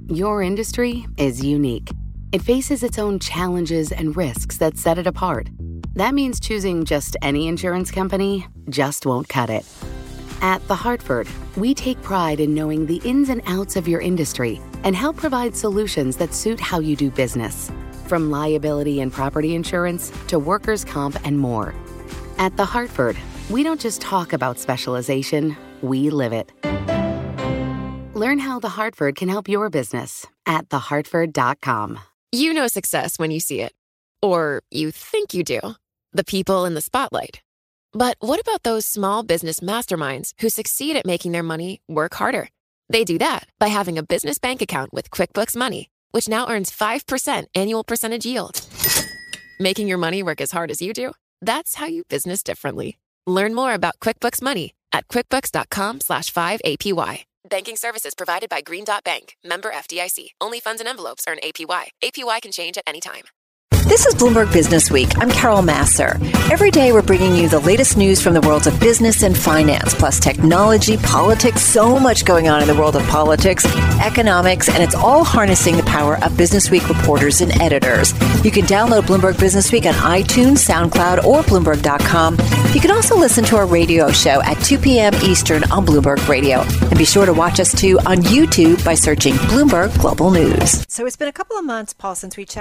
Your industry is unique. It faces its own challenges and risks that set it apart. That means choosing just any insurance company just won't cut it. At The Hartford, we take pride in knowing the ins and outs of your industry and help provide solutions that suit how you do business. From liability and property insurance to workers' comp and more. At The Hartford, we don't just talk about specialization, we live it. Learn how The Hartford can help your business at thehartford.com. You know success when you see it. Or you think you do. The people in the spotlight. But what about those small business masterminds who succeed at making their money work harder? They do that by having a business bank account with QuickBooks Money, which now earns 5% annual percentage yield. Making your money work as hard as you do? That's how you business differently. Learn more about QuickBooks Money at quickbooks.com/5APY. Banking services provided by Green Dot Bank. Member FDIC. Only funds and envelopes earn APY. APY can change at any time. This is Bloomberg Business Week. I'm Carol Massar. Every day we're bringing you the latest news from the worlds of business and finance, plus technology, politics, so much going on in the world of politics, economics, and it's all harnessing the power of Business Week reporters and editors. You can download Bloomberg Business Week on iTunes, SoundCloud, or Bloomberg.com. You can also listen to our radio show at 2 p.m. Eastern on Bloomberg Radio. And be sure to watch us, too, on YouTube by searching Bloomberg Global News. So it's been a couple of months, Paul, since we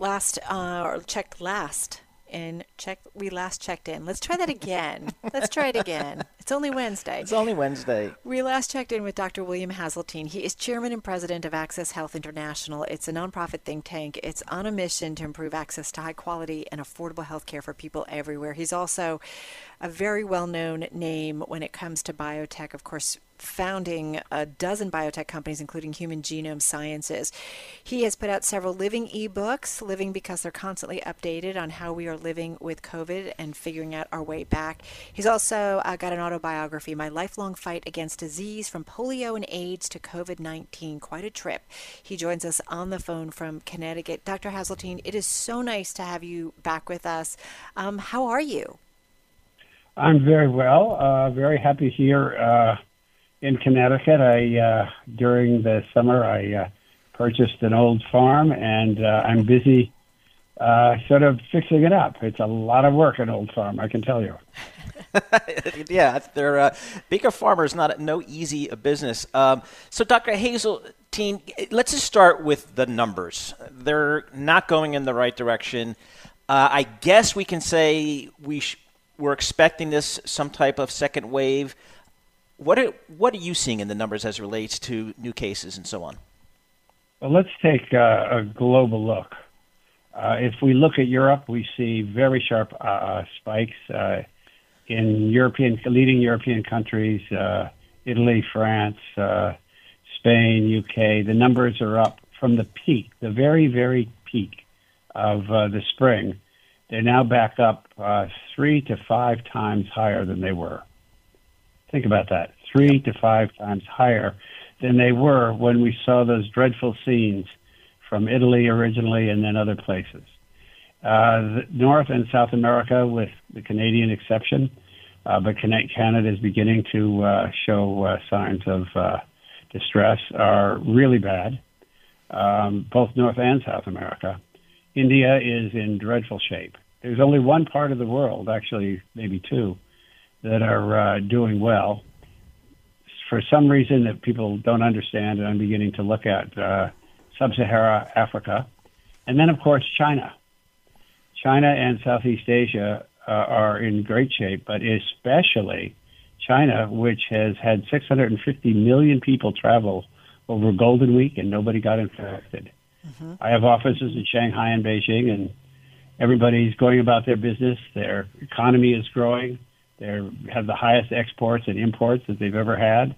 we last checked in. Let's try that again. Let's try it again. It's only Wednesday. We last checked in with Dr. William Haseltine. He is chairman and president of Access Health International. It's a nonprofit think tank. It's on a mission to improve access to high quality and affordable health care for people everywhere. He's also a very well-known name when it comes to biotech, of course, founding a dozen biotech companies, including Human Genome Sciences. He has put out several living ebooks, living because they're constantly updated on how we are living with COVID and figuring out our way back. He's also got an autobiography, My Lifelong Fight Against Disease, from polio and AIDS to COVID-19. Quite a trip. He joins us on the phone from Connecticut. Dr. Haseltine, it is so nice to have you back with us. How are you? I'm very well. Very happy here in Connecticut. During the summer, I purchased an old farm, and I'm busy sort of fixing it up. It's a lot of work, an old farm, I can tell you. Yeah, being a farmer is no easy business. So, Dr. Haseltine, let's just start with the numbers. They're not going in the right direction. I guess we can say we're expecting some type of second wave. What are you seeing in the numbers as it relates to new cases and so on? Well, let's take a global look. If we look at Europe, we see very sharp spikes in leading European countries, Italy, France, Spain, UK. The numbers are up from the peak, the very, very peak of the spring. They're now back up 3 to 5 times higher than they were. Think about that, 3 to 5 times higher than they were when we saw those dreadful scenes from Italy originally and then other places. North and South America, with the Canadian exception, but Canada is beginning to show signs of distress, are really bad, both North and South America. India is in dreadful shape. There's only one part of the world, actually maybe two, that are doing well. For some reason that people don't understand, and I'm beginning to look at Sub-Saharan Africa. And then, of course, China. China and Southeast Asia are in great shape, but especially China, which has had 650 million people travel over Golden Week and nobody got infected. Mm-hmm. I have offices in Shanghai and Beijing, and everybody's going about their business. Their economy is growing. They have the highest exports and imports that they've ever had.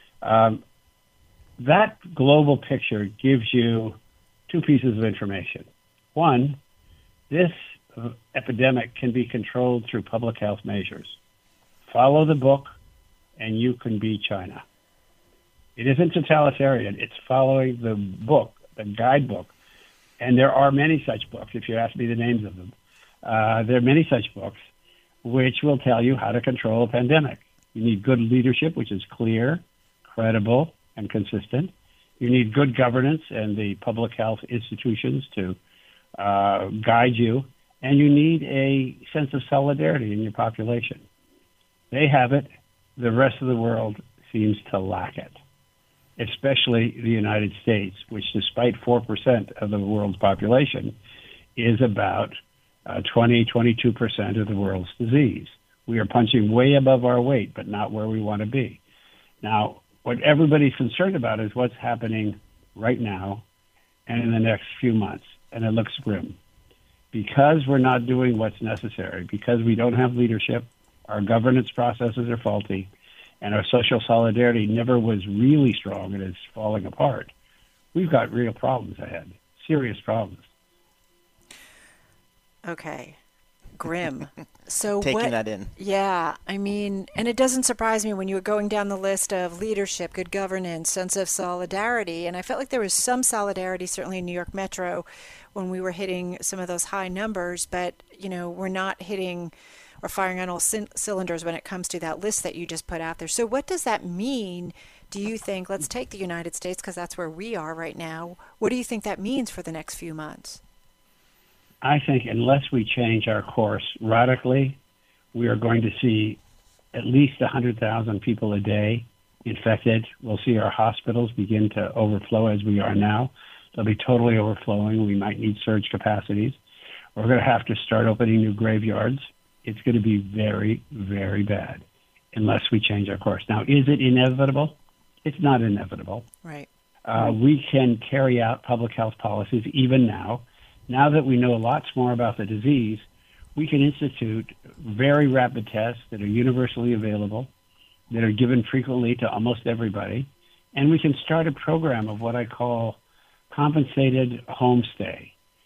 That global picture gives you two pieces of information. One, this epidemic can be controlled through public health measures. Follow the book, and you can be China. It isn't totalitarian. It's following the book, the guidebook. And there are many such books, if you ask me the names of them. There are many such books which will tell you how to control a pandemic. You need good leadership, which is clear, credible, and consistent. You need good governance and the public health institutions to guide you, and you need a sense of solidarity in your population. They have it. The rest of the world seems to lack it, especially the United States, which despite 4% of the world's population is about 22% of the world's disease. We are punching way above our weight, but not where we want to be. Now, what everybody's concerned about is what's happening right now and in the next few months, and it looks grim. Because we're not doing what's necessary, because we don't have leadership, our governance processes are faulty, and our social solidarity never was really strong and is falling apart, we've got real problems ahead, serious problems. Okay. Grim. So taking that in. Yeah, I mean, and it doesn't surprise me when you were going down the list of leadership, good governance, sense of solidarity, and I felt like there was some solidarity certainly in New York Metro when we were hitting some of those high numbers, but we're not hitting or firing on all cylinders when it comes to that list that you just put out there. So what does that mean, do you think? Let's take the United States because that's where we are right now. What do you think that means for the next few months? I think unless we change our course radically, we are going to see at least 100,000 people a day infected. We'll see our hospitals begin to overflow as we are now. They'll be totally overflowing. We might need surge capacities. We're going to have to start opening new graveyards. It's going to be very, very bad unless we change our course. Now, is it inevitable? It's not inevitable. Right. We can carry out public health policies even now. Now that we know lots more about the disease, we can institute very rapid tests that are universally available, that are given frequently to almost everybody, and we can start a program of what I call compensated homestay,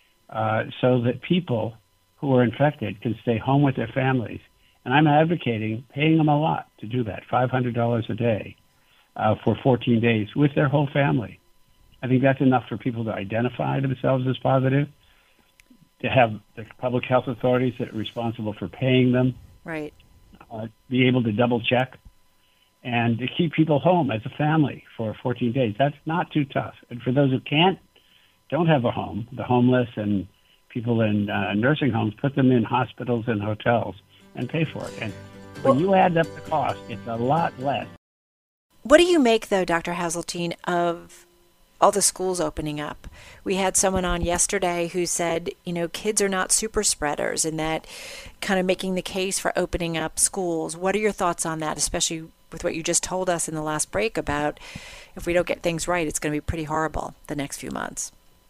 so that people who are infected can stay home with their families. And I'm advocating paying them a lot to do that, $500 a day for 14 days with their whole family. I think that's enough for people to identify themselves as positive, to have the public health authorities that are responsible for paying them right, be able to double check, and to keep people home as a family for 14 days. That's not too tough. And for those who don't have a home, the homeless and people in nursing homes, put them in hospitals and hotels and pay for it. And when you add up the cost, it's a lot less. What do you make, though, Dr. Haseltine, of all the schools opening up? We had someone on yesterday who said, kids are not super spreaders, and that kind of making the case for opening up schools. What are your thoughts on that, especially with what you just told us in the last break about if we don't get things right, it's going to be pretty horrible the next few months?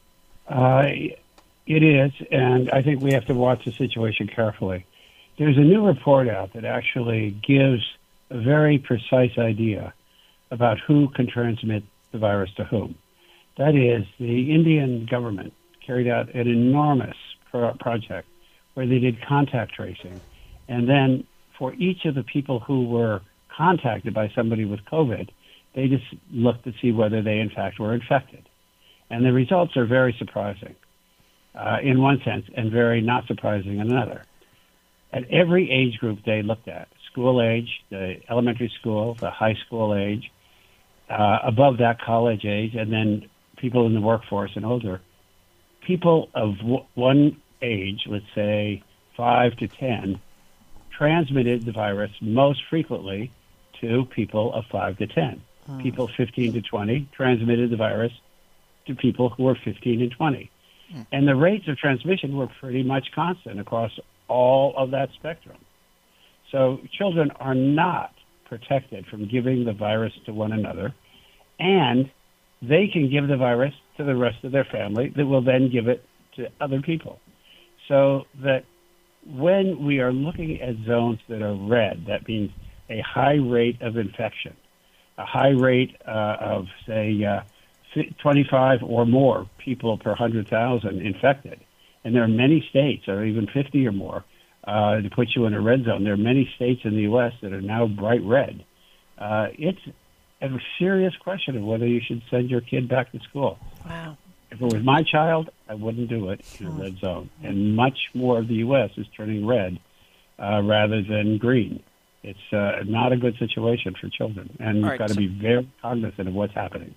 It is, and I think we have to watch the situation carefully. There's a new report out that actually gives a very precise idea about who can transmit the virus to whom. That is, the Indian government carried out an enormous project where they did contact tracing. And then for each of the people who were contacted by somebody with COVID, they just looked to see whether they, in fact, were infected. And the results are very surprising in one sense and very not surprising in another. At every age group they looked at, school age, the elementary school, the high school age, above that college age, and then people in the workforce and older, people of one age, let's say 5 to 10, transmitted the virus most frequently to people of 5 to 10. People 15 to 20 transmitted the virus to people who were 15 and 20. And the rates of transmission were pretty much constant across all of that spectrum. So children are not protected from giving the virus to one another, and they can give the virus to the rest of their family that will then give it to other people. So that when we are looking at zones that are red, that means a high rate of infection, a high rate of, say, 25 or more people per 100,000 infected. And there are many states, or even 50 or more, to put you in a red zone. There are many states in the U.S. that are now bright red. It's a serious question of whether you should send your kid back to school. Wow. If it was my child, I wouldn't do it in a red zone. And much more of the U.S. is turning red rather than green. It's not a good situation for children, and we've got to be very cognizant of what's happening.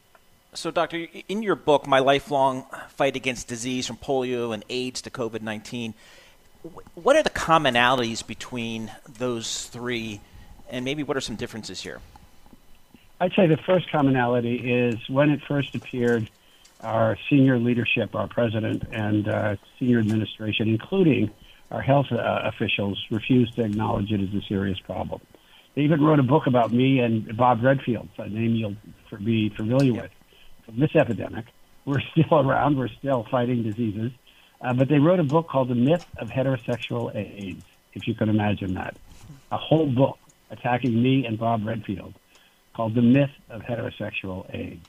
So, Doctor, in your book, My Lifelong Fight Against Disease from Polio and AIDS to COVID-19, what are the commonalities between those three, and maybe what are some differences here? I'd say the first commonality is when it first appeared, our senior leadership, our president and senior administration, including our health officials, refused to acknowledge it as a serious problem. They even wrote a book about me and Bob Redfield, a name you'll be familiar with, from this epidemic. We're still around. We're still fighting diseases. But they wrote a book called The Myth of Heterosexual AIDS, if you can imagine that. A whole book attacking me and Bob Redfield called The Myth of Heterosexual AIDS.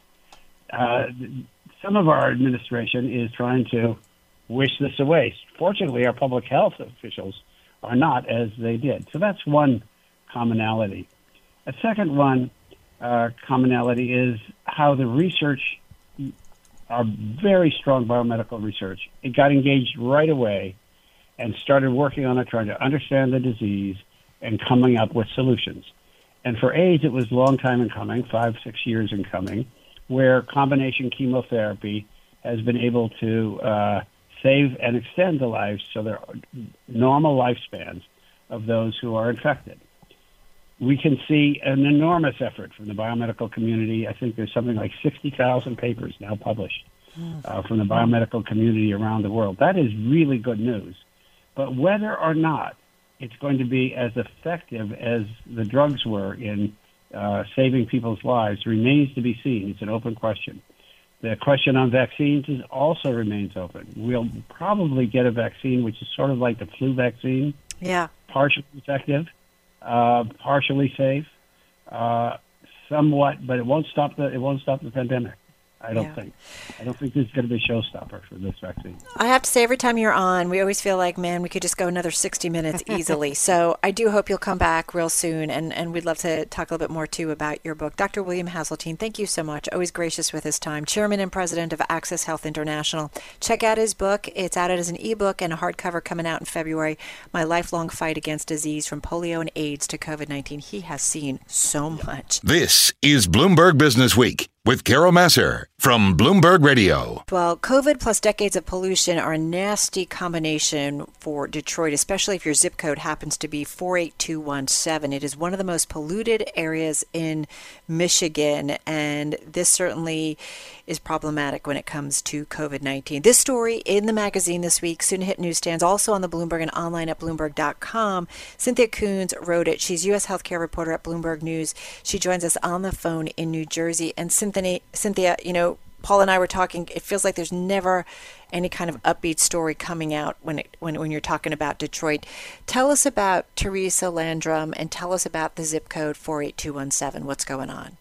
Some of our administration is trying to wish this away. Fortunately, our public health officials are not, as they did. So that's one commonality. A second one commonality is how the research, our very strong biomedical research, it got engaged right away and started working on it, trying to understand the disease and coming up with solutions. And for AIDS, it was a long time in coming, 5-6 years in coming, where combination chemotherapy has been able to save and extend the lives, so they're normal lifespans of those who are infected. We can see an enormous effort from the biomedical community. I think there's something like 60,000 papers now published from the biomedical community around the world. That is really good news. But whether or not it's going to be as effective as the drugs were in saving people's lives remains to be seen. It's an open question. The question on vaccines also remains open. We'll probably get a vaccine which is sort of like the flu vaccine, partially effective, partially safe, somewhat, but it won't stop the pandemic. I don't think this is going to be a showstopper for this vaccine. I have to say, every time you're on, we always feel like, man, we could just go another 60 minutes easily. So I do hope you'll come back real soon, and we'd love to talk a little bit more, too, about your book. Dr. William Haseltine, thank you so much. Always gracious with his time. Chairman and president of Access Health International. Check out his book. It's out as an ebook and a hardcover coming out in February. My Lifelong Fight Against Disease from Polio and AIDS to COVID-19. He has seen so much. This is Bloomberg Business Week with Carol Massar from Bloomberg Radio. Well, COVID plus decades of pollution are a nasty combination for Detroit, especially if your zip code happens to be 48217. It is one of the most polluted areas in Michigan, and this certainly is problematic when it comes to COVID-19. This story in the magazine this week, soon to hit newsstands, also on the Bloomberg and online at Bloomberg.com. Cynthia Coons wrote it. She's U.S. healthcare reporter at Bloomberg News. She joins us on the phone in New Jersey. And Cynthia, you know, Paul and I were talking, it feels like there's never any kind of upbeat story coming out when you're talking about Detroit. Tell us about Teresa Landrum and tell us about the zip code 48217. What's going on?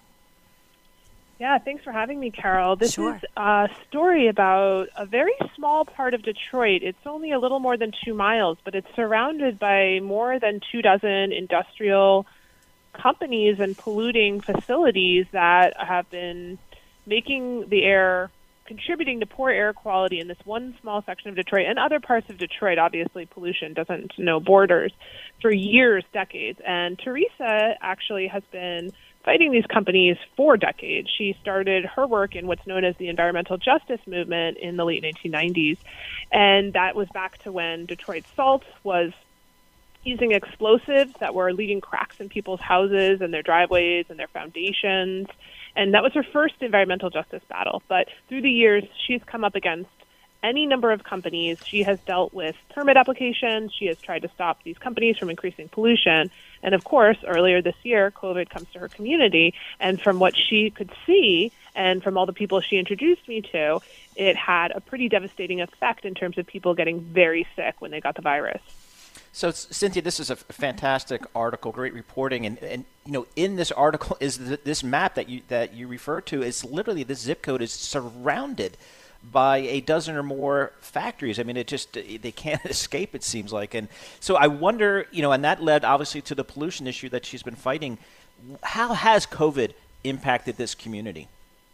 Yeah, thanks for having me, Carol. This is a story about a very small part of Detroit. It's only a little more than 2 miles, but it's surrounded by more than 24 industrial companies and polluting facilities that have been making the air, contributing to poor air quality in this one small section of Detroit and other parts of Detroit. Obviously, pollution doesn't know borders for years, decades. And Teresa actually has been fighting these companies for decades. She started her work in what's known as the environmental justice movement in the late 1990s. And that was back to when Detroit Salt was using explosives that were leaving cracks in people's houses and their driveways and their foundations. And that was her first environmental justice battle. But through the years, she's come up against any number of companies. She has dealt with permit applications. She has tried to stop these companies from increasing pollution. And of course, earlier this year, COVID comes to her community. And from what she could see and from all the people she introduced me to, it had a pretty devastating effect in terms of people getting very sick when they got the virus. So, Cynthia, this is a fantastic article, great reporting, and you know, in this article is this map that you refer to. Is literally this zip code is surrounded by a dozen or more factories. I mean, they can't escape, it seems like. And so I wonder, you know, and that led obviously to the pollution issue that she's been fighting. How has COVID impacted this community?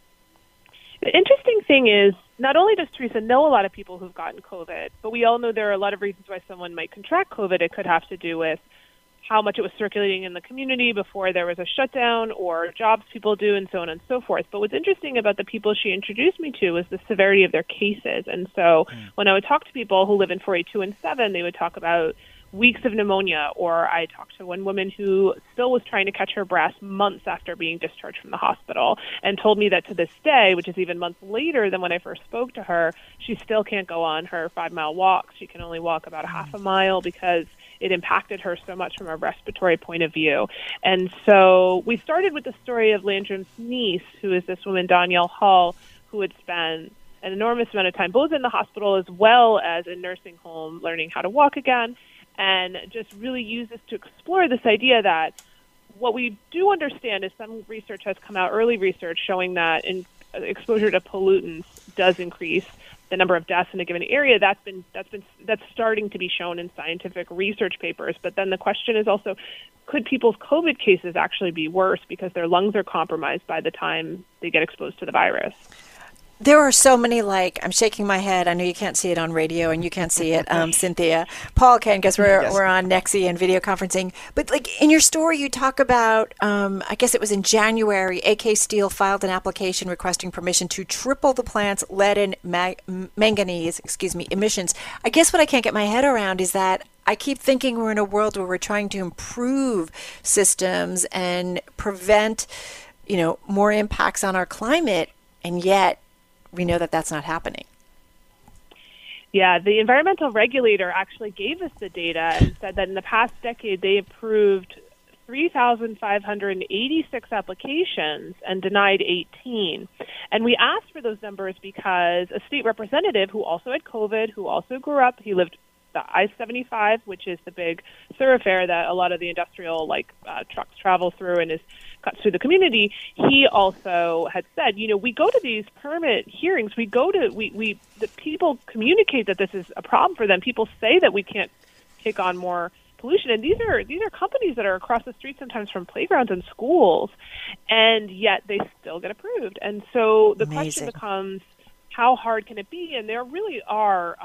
The interesting thing is, not only does Teresa know a lot of people who've gotten COVID, but we all know there are a lot of reasons why someone might contract COVID. It could have to do with how much it was circulating in the community before there was a shutdown or jobs people do and so on and so forth. But what's interesting about the people she introduced me to was the severity of their cases. And so when I would talk to people who live in 482 and 7, they would talk about weeks of pneumonia, or I talked to one woman who still was trying to catch her breath months after being discharged from the hospital and told me that to this day, which is even months later than when I first spoke to her, she still can't go on her 5-mile walk. She can only walk about a half a mile because it impacted her so much from a respiratory point of view. And so we started with the story of Landrum's niece, who is this woman, Danielle Hull, who had spent an enormous amount of time both in the hospital as well as in nursing home learning how to walk again, and just really use this to explore this idea that what we do understand is some research has come out, early research showing that exposure to pollutants does increase the number of deaths in a given area. That's starting to be shown in scientific research papers. But then the question is also, could people's COVID cases actually be worse because their lungs are compromised by the time they get exposed to the virus? There are so many, I'm shaking my head. I know you can't see it on radio and you can't see it, Cynthia. Paul can, because we're on Nexi and video conferencing. But in your story, you talk about, I guess it was in January, AK Steel filed an application requesting permission to triple the plant's lead and manganese, emissions. I guess what I can't get my head around is that I keep thinking we're in a world where we're trying to improve systems and prevent, more impacts on our climate, and yet we know that that's not happening. Yeah, the environmental regulator actually gave us the data and said that in the past decade they approved 3,586 applications and denied 18. And we asked for those numbers because a state representative who also had COVID, who also grew up, he lived the I-75, which is the big thoroughfare that a lot of the industrial trucks travel through and cuts through the community. He also had said, we go to these permit hearings. The people communicate that this is a problem for them. People say that we can't take on more pollution, and these are companies that are across the street sometimes from playgrounds and schools, and yet they still get approved. And so the question becomes, how hard can it be? And there really are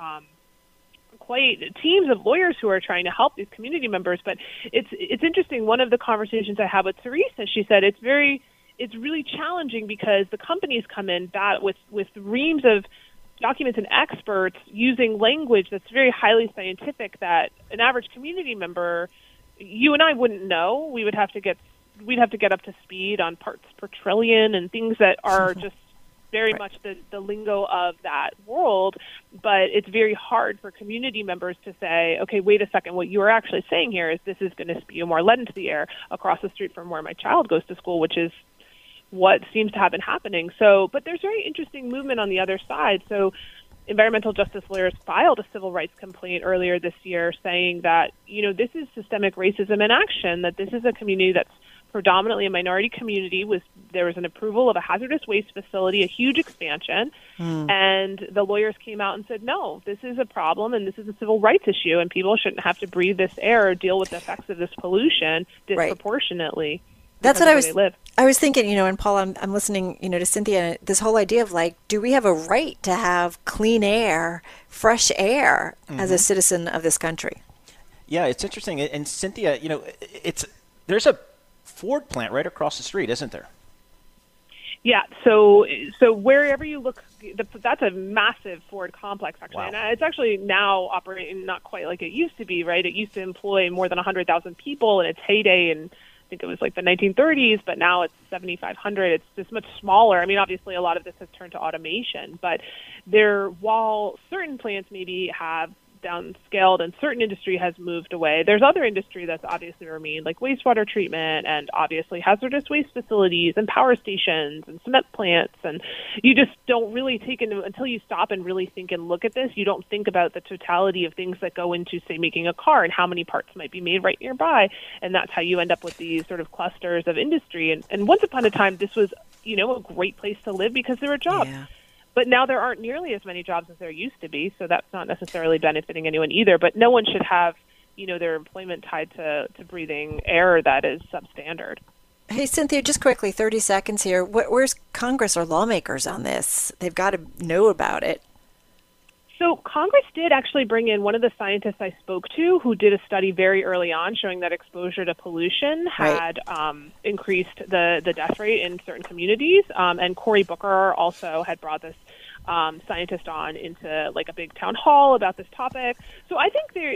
quite teams of lawyers who are trying to help these community members. But it's interesting. One of the conversations I had with Teresa, she said it's really challenging because the companies come in with reams of documents and experts using language that's very highly scientific that an average community member, you and I, wouldn't know. We'd have to get up to speed on parts per trillion and things that are just very much the lingo of that world, but it's very hard for community members to say, okay, wait a second, what you're actually saying here is this is going to spew more lead into the air across the street from where my child goes to school, which is what seems to have been happening. So, but there's very interesting movement on the other side. So environmental justice lawyers filed a civil rights complaint earlier this year saying that, this is systemic racism in action, that this is a community that's predominantly a minority community. There was an approval of a hazardous waste facility, a huge expansion, and the lawyers came out and said, no, this is a problem and this is a civil rights issue, and people shouldn't have to breathe this air or deal with the effects of this pollution disproportionately. Right. That's what I was thinking, and Paul, I'm listening, to Cynthia, this whole idea of do we have a right to have clean air, fresh air as a citizen of this country? Yeah, it's interesting. And Cynthia, there's a Ford plant right across the street, isn't there? Yeah, so wherever you look, that's a massive Ford complex, actually. Wow. And it's actually now operating not quite like it used to be, right? It used to employ more than 100,000 people in its heyday, and I think it was the 1930s, but now it's 7,500. It's just much smaller. I mean, obviously a lot of this has turned to automation, but while certain plants maybe have downscaled and certain industry has moved away, there's other industry that's obviously remained, like wastewater treatment and obviously hazardous waste facilities and power stations and cement plants. And you just don't really until you stop and really think and look at this, you don't think about the totality of things that go into, say, making a car and how many parts might be made right nearby. And that's how you end up with these sort of clusters of industry. And once upon a time, this was, a great place to live because there were jobs. Yeah. But now there aren't nearly as many jobs as there used to be, so that's not necessarily benefiting anyone either. But no one should have, their employment tied to breathing air that is substandard. Hey, Cynthia, just quickly, 30 seconds here. Where's Congress or lawmakers on this? They've got to know about it. So Congress did actually bring in one of the scientists I spoke to who did a study very early on showing that exposure to pollution had increased the death rate in certain communities. And Cory Booker also had brought this scientist on into like a big town hall about this topic. So I think there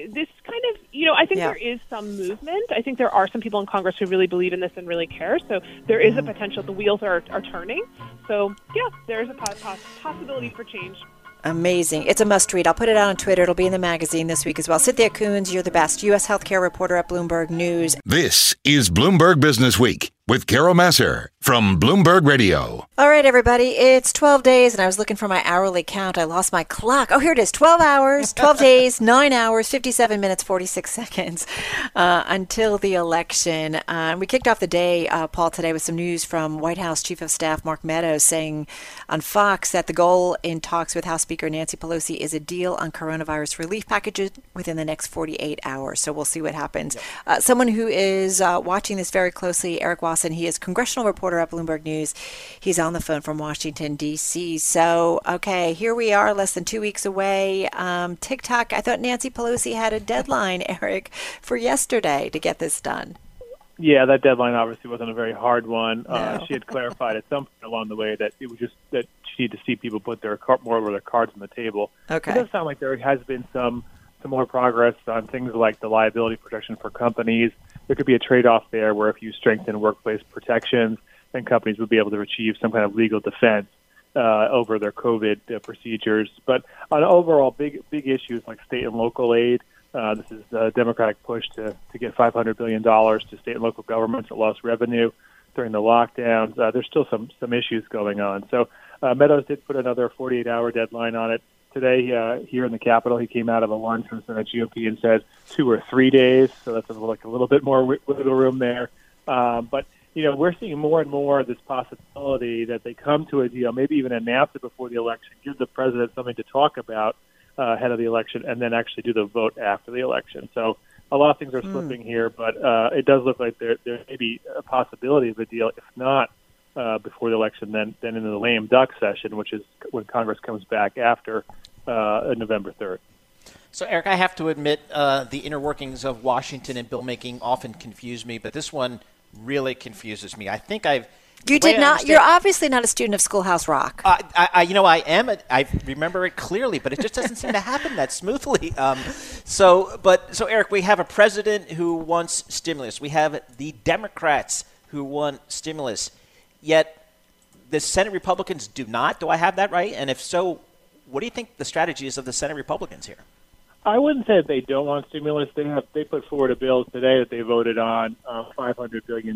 is some movement. I think there are some people in Congress who really believe in this and really care. So there is a potential. The wheels are turning. So yeah, there's a possibility for change. Amazing. It's a must-read. I'll put it out on Twitter. It'll be in the magazine this week as well. Cynthia Coons, you're the best. U.S. healthcare reporter at Bloomberg News. This is Bloomberg Business Week with Carol Massar from Bloomberg Radio. All right, everybody. It's 12 days, and I was looking for my hourly count. I lost my clock. Oh, here it is. 12 hours, 12 days, 9 hours, 57 minutes, 46 seconds until the election. We kicked off the day, Paul, today with some news from White House Chief of Staff Mark Meadows saying on Fox that the goal in talks with House Speaker Nancy Pelosi is a deal on coronavirus relief packages within the next 48 hours. So we'll see what happens. Someone who is watching this very closely, Eric Wasson, he is congressional reporter at Bloomberg News. He's on the phone from Washington, D.C. So, okay, here we are, less than 2 weeks away. TikTok, I thought Nancy Pelosi had a deadline, Eric, for yesterday to get this done. Yeah, that deadline obviously wasn't a very hard one. No. She had clarified at some point along the way that it was just that she needed to see people put more of their cards on the table. Okay. It does sound like there has been some more progress on things like the liability protection for companies. There could be a trade-off there where if you strengthen workplace protections, then companies would be able to achieve some kind of legal defense over their COVID procedures. But on overall big issues like state and local aid, this is a Democratic push to get $500 billion to state and local governments that lost revenue during the lockdowns. There's still some issues going on. So Meadows did put another 48-hour deadline on it. Today, here in the Capitol, he came out of a lunch from Senate GOP and said 2 or 3 days, so that's like a little bit more wiggle room there. But, we're seeing more and more this possibility that they come to a deal, maybe even announce it before the election, give the president something to talk about ahead of the election, and then actually do the vote after the election. So a lot of things are slipping here, but it does look like there may be a possibility of a deal, if not before the election, then in the lame duck session, which is when Congress comes back after November 3rd. So, Eric, I have to admit the inner workings of Washington and bill making often confuse me, but this one really confuses me. I think You did not. You're obviously not a student of Schoolhouse Rock. I am. I remember it clearly, but it just doesn't seem to happen that smoothly. So, Eric, we have a president who wants stimulus. We have the Democrats who want stimulus. Yet the Senate Republicans do not. Do I have that right? And if so, what do you think the strategy is of the Senate Republicans here? I wouldn't say that they don't want stimulus. They put forward a bill today that they voted on, $500 billion.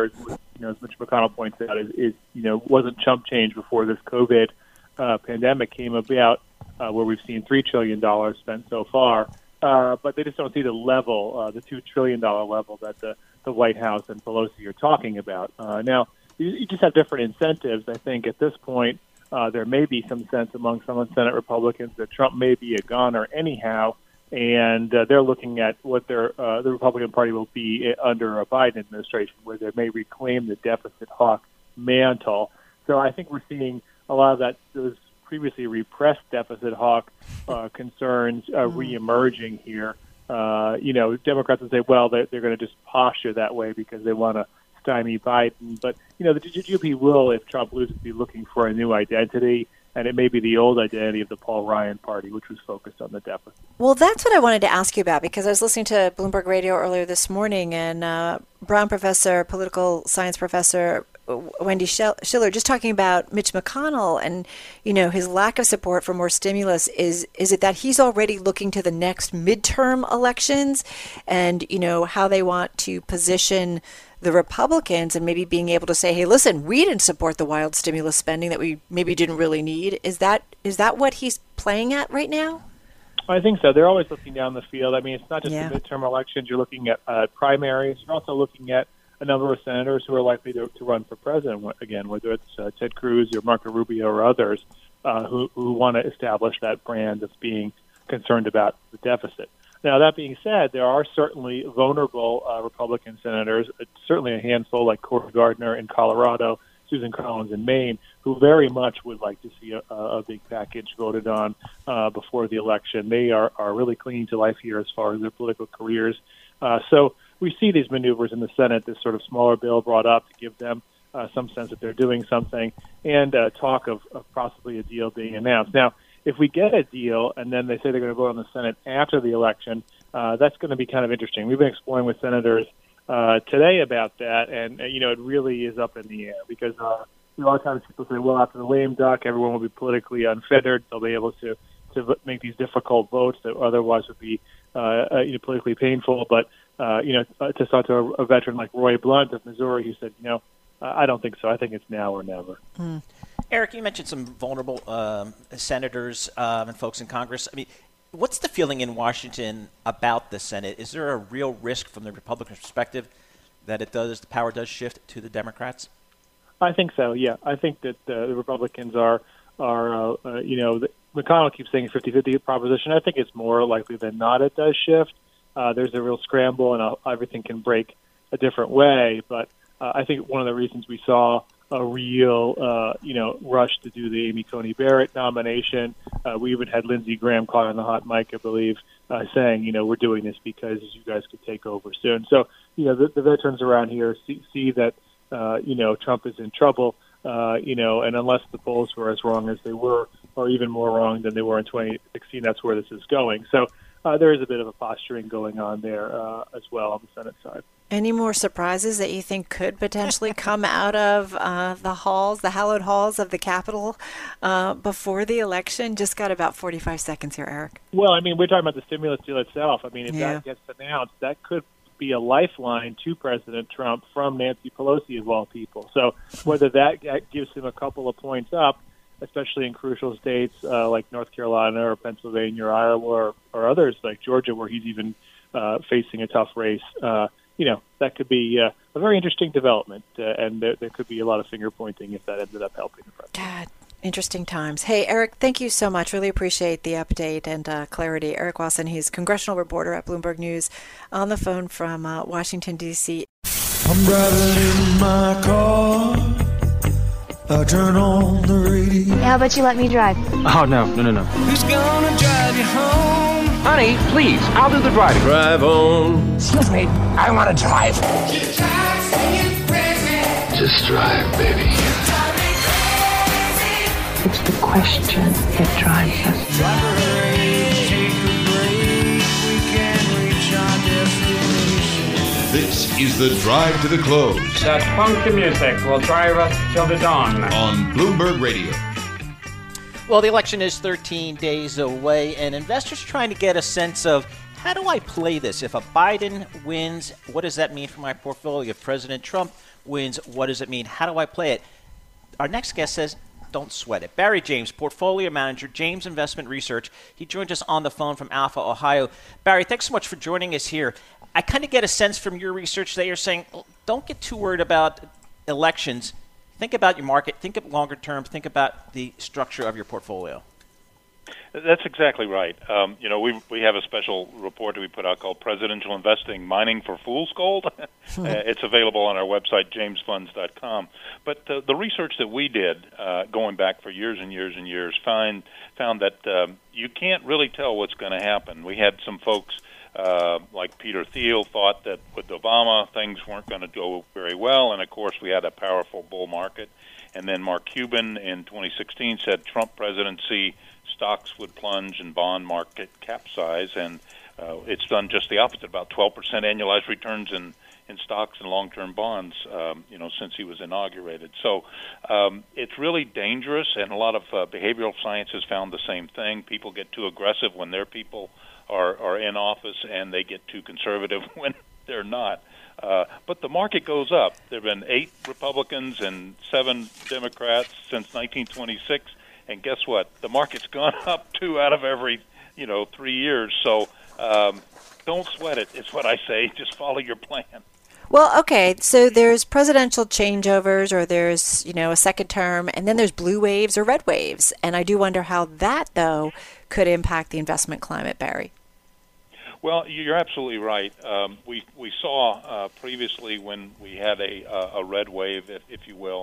As Mitch McConnell points out, is wasn't chump change before this COVID pandemic came about, where we've seen $3 trillion spent so far. But they just don't see the level, the $2 trillion level that the White House and Pelosi are talking about. Now, you just have different incentives. I think at this point, there may be some sense among some of the Senate Republicans that Trump may be a goner anyhow, and they're looking at what the Republican Party will be under a Biden administration, where they may reclaim the deficit hawk mantle. So I think we're seeing a lot of those previously repressed deficit hawk concerns reemerging here. Democrats would say, well, they're going to just posture that way because they want to stymie Biden. But, the GOP will, if Trump loses, be looking for a new identity, and it may be the old identity of the Paul Ryan party, which was focused on the deficit. Well, that's what I wanted to ask you about, because I was listening to Bloomberg Radio earlier this morning, and Brown professor, political science professor Wendy Schiller, just talking about Mitch McConnell and, his lack of support for more stimulus. Is it that he's already looking to the next midterm elections and, how they want to position the Republicans and maybe being able to say, hey, listen, we didn't support the wild stimulus spending that we maybe didn't really need. Is that what he's playing at right now? I think so. They're always looking down the field. I mean, it's not just the midterm elections. You're looking at primaries. You're also looking at a number of senators who are likely to run for president again, whether it's Ted Cruz or Marco Rubio or others who want to establish that brand of being concerned about the deficit. Now, that being said, there are certainly vulnerable Republican senators, certainly a handful like Cory Gardner in Colorado, Susan Collins in Maine, who very much would like to see a big package voted on before the election. They are really clinging to life here as far as their political careers. So we see these maneuvers in the Senate, this sort of smaller bill brought up to give them some sense that they're doing something, and talk of possibly a deal being announced. Now, if we get a deal and then they say they're going to vote on the Senate after the election, that's going to be kind of interesting. We've been exploring with senators today about that, and it really is up in the air because a lot of times people say, well, after the lame duck, everyone will be politically unfettered. They'll be able to make these difficult votes that otherwise would be politically painful. But to talk to a veteran like Roy Blunt of Missouri, who said, I don't think so. I think it's now or never. Mm. Eric, you mentioned some vulnerable senators and folks in Congress. I mean, what's the feeling in Washington about the Senate? Is there a real risk from the Republican perspective that the power does shift to the Democrats? I think so. Yeah, I think that the Republicans are McConnell keeps saying 50-50 proposition. I think it's more likely than not it does shift. There's a real scramble, and everything can break a different way. But I think one of the reasons we saw a real, rush to do the Amy Coney Barrett nomination. We even had Lindsey Graham caught on the hot mic, I believe, saying, we're doing this because you guys could take over soon. So, the veterans around here see that, Trump is in trouble, and unless the polls were as wrong as they were, or even more wrong than they were in 2016, that's where this is going. So there is a bit of a posturing going on there as well on the Senate side. Any more surprises that you think could potentially come out of the hallowed halls of the Capitol before the election? Just got about 45 seconds here, Eric. Well, I mean, we're talking about the stimulus deal itself. I mean, if that gets announced, that could be a lifeline to President Trump from Nancy Pelosi, of all people. So whether that gives him a couple of points up, especially in crucial states like North Carolina or Pennsylvania or Iowa or others like Georgia, where he's even facing a tough race, that could be a very interesting development, and there could be a lot of finger-pointing if that ended up helping the president. God, interesting times. Hey, Eric, thank you so much. Really appreciate the update and clarity. Eric Wasson, he's congressional reporter at Bloomberg News, on the phone from Washington, D.C. I'm driving in my car. I turn on the radio. How about you let me drive? Oh, no. Who's gonna drive you home? Honey, please, I'll do the driving. Drive on. Excuse me, I want to drive. Just drive, baby. It's the question that drives us. Drive away, take a break. We can reach our destination. This is the Drive to the Close. That funky music will drive us till the dawn. On Bloomberg Radio. Well, the election is 13 days away, and investors are trying to get a sense of, how do I play this? If a Biden wins, what does that mean for my portfolio? If President Trump wins, what does it mean? How do I play it? Our next guest says, don't sweat it. Barry James, portfolio manager, James Investment Research. He joined us on the phone from Alpha, Ohio. Barry, thanks so much for joining us here. I kind of get a sense from your research that you're saying, don't get too worried about elections. Think about your market. Think of longer term. Think about the structure of your portfolio. That's exactly right. We have a special report that we put out called Presidential Investing, Mining for Fool's Gold. It's available on our website, jamesfunds.com. But the research that we did, going back for years and years and years, found that you can't really tell what's going to happen. We had some folks like Peter Thiel thought that with Obama things weren't going to go very well, and of course we had a powerful bull market. And then Mark Cuban in 2016 said Trump presidency, stocks would plunge and bond market capsize, and it's done just the opposite, about 12% annualized returns in stocks and long-term bonds, since he was inaugurated. So it's really dangerous, and a lot of behavioral science has found the same thing. People get too aggressive when their people are in office, and they get too conservative when they're not. But the market goes up. There have been 8 Republicans and 7 Democrats since 1926, and guess what? The market's gone up 2 out of every 3 years. So don't sweat it. It's what I say. Just follow your plan. Well, okay, so there's presidential changeovers, or there's, a second term, and then there's blue waves or red waves. And I do wonder how that, though, could impact the investment climate, Barry. Well, you're absolutely right. We saw previously when we had a red wave, if you will,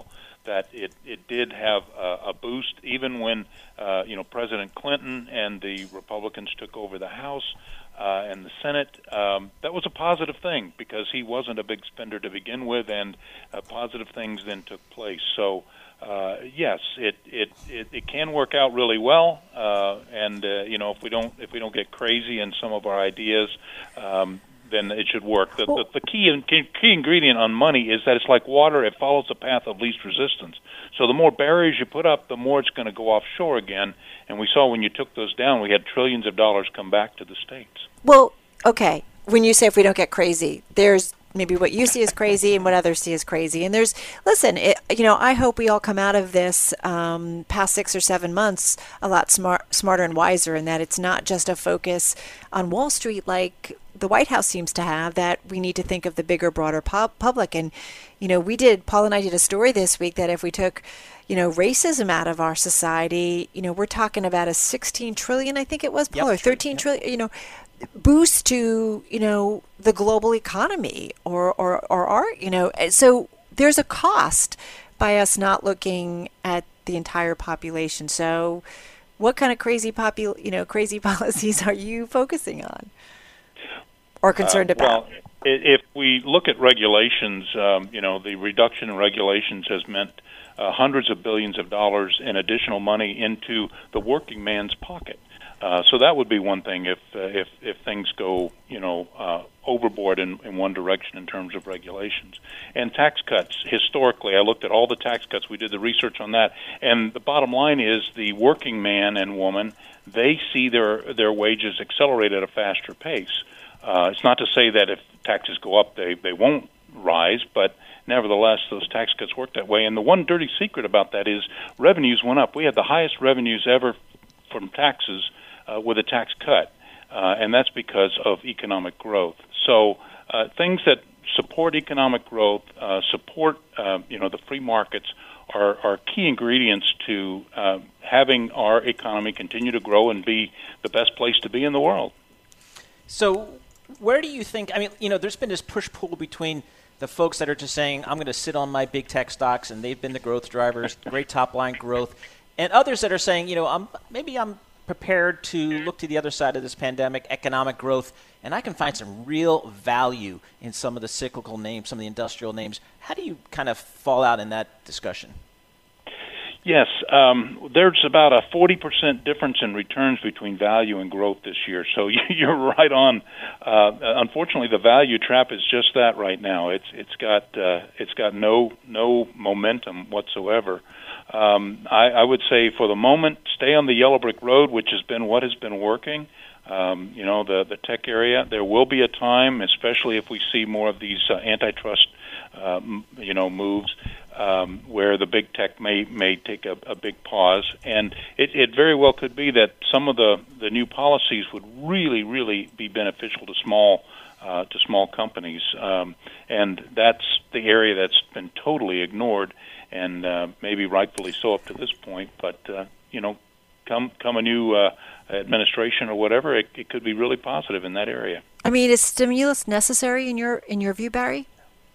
that it did have a boost, even when President Clinton and the Republicans took over the House and the Senate. That was a positive thing because he wasn't a big spender to begin with, and positive things then took place. So yes, it can work out really well, and if we don't get crazy in some of our ideas, then it should work. The key ingredient on money is that it's like water; it follows the path of least resistance. So the more barriers you put up, the more it's going to go offshore again. And we saw when you took those down, we had trillions of dollars come back to the states. Well, okay. When you say if we don't get crazy, there's maybe what you see as crazy and what others see as crazy. And I hope we all come out of this past 6 or 7 months a lot smarter and wiser, and that it's not just a focus on Wall Street like the White House seems to have, that we need to think of the bigger, broader public. And, Paul and I did a story this week that if we took, racism out of our society, we're talking about a 16 trillion, I think it was, Paul, or 13 trillion, boost to, the global economy or our, so there's a cost by us not looking at the entire population. So what kind of crazy policies are you focusing on or concerned about? Well, if we look at regulations, the reduction in regulations has meant hundreds of billions of dollars in additional money into the working man's pocket. So that would be one thing if things go overboard in one direction in terms of regulations. And tax cuts, historically, I looked at all the tax cuts. We did the research on that. And the bottom line is the working man and woman, they see their wages accelerate at a faster pace. It's not to say that if taxes go up, they won't rise, but nevertheless, those tax cuts work that way. And the one dirty secret about that is revenues went up. We had the highest revenues ever from taxes with a tax cut, and that's because of economic growth. So things that support economic growth, support the free markets are key ingredients to having our economy continue to grow and be the best place to be in the world. So where do you think, there's been this push-pull between the folks that are just saying, I'm going to sit on my big tech stocks, and they've been the growth drivers, great top-line growth, and others that are saying, I'm prepared to look to the other side of this pandemic, economic growth, and I can find some real value in some of the cyclical names, some of the industrial names. How do you kind of fall out in that discussion? Yes, there's about a 40% difference in returns between value and growth this year. So you're right on. Unfortunately, the value trap is just that right now. It's got no momentum whatsoever. I would say for the moment, stay on the yellow brick road, which has been what has been working. The tech area. There will be a time, especially if we see more of these antitrust, moves, where the big tech may take a big pause, and it very well could be that some of the new policies would really be beneficial to small companies, and that's the area that's been totally ignored, and maybe rightfully so up to this point. But come a new administration or whatever, it could be really positive in that area. Is stimulus necessary in your view, Barry?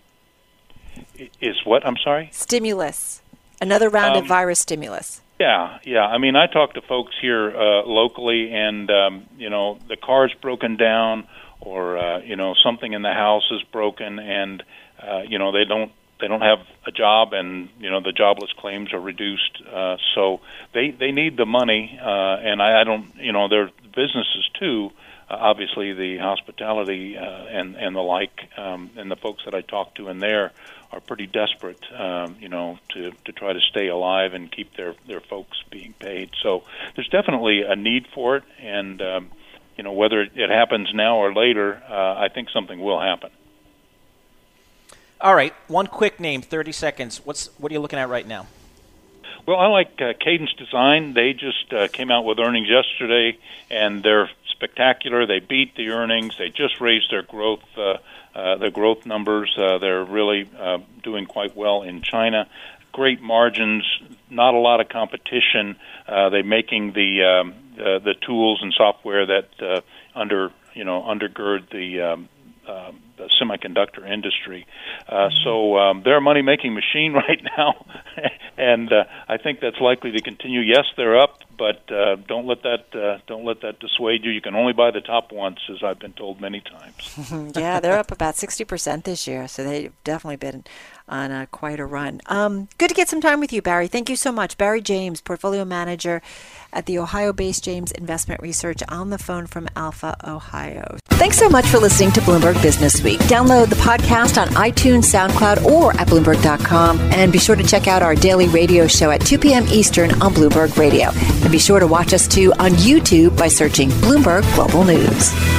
Is what? I'm sorry? Stimulus. Another round of virus stimulus. Yeah. I talk to folks here locally, and the car's broken down, or something in the house is broken, and they don't have a job, and the jobless claims are reduced. So they need the money, and I don't. There are businesses too. Obviously, the hospitality and the like, and the folks that I talk to in there are pretty desperate, to try to stay alive and keep their folks being paid. So there's definitely a need for it, and whether it happens now or later, I think something will happen. All right, one quick name, 30 seconds. What are you looking at right now? Well, I like Cadence Design. They just came out with earnings yesterday, and they're spectacular. They beat the earnings. They just raised their growth numbers. They're really doing quite well in China. Great margins, not a lot of competition. They're making the tools and software that undergird the semiconductor industry. So they're a money-making machine right now, and I think that's likely to continue. Yes, they're up, but don't let that dissuade you. You can only buy the top once, as I've been told many times. Yeah, they're up about 60% this year, so they've definitely been on quite a run. Good to get some time with you, Barry. Thank you so much. Barry James, Portfolio Manager at the Ohio-based James Investment Research, on the phone from Alpha, Ohio. Thanks so much for listening to Bloomberg Business Week. Download the podcast on iTunes, SoundCloud, or at Bloomberg.com. And be sure to check out our daily radio show at 2 p.m. Eastern on Bloomberg Radio. And be sure to watch us, too, on YouTube by searching Bloomberg Global News.